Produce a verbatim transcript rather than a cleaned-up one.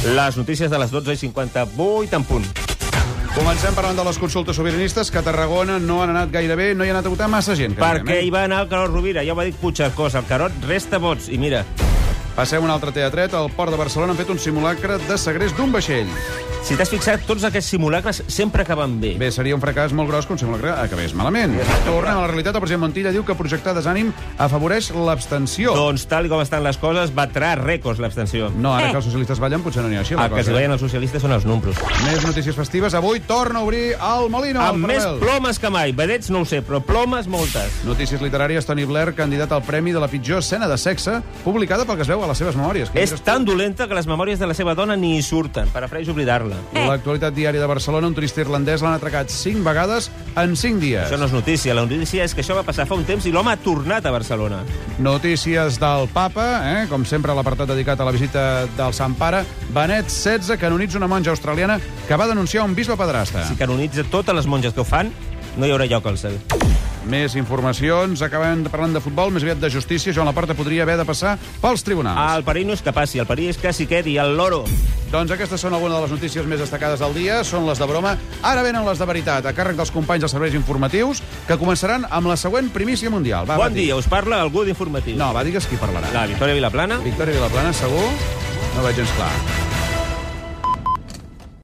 Les notícies de les dotze i cinquanta-vuit en punt. Comencem parlant de les consultes sobiranistes, que a Tarragona no han anat gaire bé, no hi ha anat a votar massa gent. Perquè eh? hi va anar el Carot Rovira, ja ho va dir Puigcercós. El Carot resta vots, i mira... Passem un altre teatret. Al Port de Barcelona han fet un simulacre de segrest d'un vaixell. Si t'has fixat, tots aquests simulacres sempre acaben bé. Bé, seria un fracàs molt gros que un simulacre acabés malament. Tornem a la realitat. El president Montilla diu que projectar desànim afavoreix l'abstenció. Doncs, tal com estan les coses, batrà rècords l'abstenció. No, ara eh. que els socialistes ballen, potser no n'hi ha així. La El que cosa, si veien els socialistes són els números. Més notícies festives. Avui torna a obrir el Molino. Amb el més Paral·lel. plomes que mai. Vedets no ho sé, però plomes moltes. Notícies literàries. Tony Blair, candidat al premi de la pitjor escena de sexe, publicada pel que es veu a les seves memòries. Que És tan dolenta que les memòries de la seva dona ni hi surten. Prefereix oblidar-la. Eh. L'actualitat diària de Barcelona, un turista irlandès l'han atracat cinc vegades en cinc dies. Això no és notícia. La notícia és que això va passar fa un temps i l'home ha tornat a Barcelona. Notícies del papa, eh? Com sempre, l'apartat dedicat a la visita del Sant Pare. Benet setze canonitza una monja australiana que va denunciar un bisbe pederasta. Si canonitza totes les monges que ho fan, no hi haurà lloc al cel. Més informacions. Acabem parlant de futbol, més aviat de justícia. Joan Laporta podria haver de passar pels tribunals. El perill no és que passi, el perill és que s'hi quedi, el loro. Doncs aquestes són algunes de les notícies més destacades del dia. Són les de broma. Ara venen les de veritat, a càrrec dels companys dels serveis informatius, que començaran amb la següent primícia mundial. Va, Bon va, dia, us parla algú d'informatiu. No, va, digues qui parlarà. La Victòria Vilaplana. Victòria Vilaplana, segur? No veig gens clar.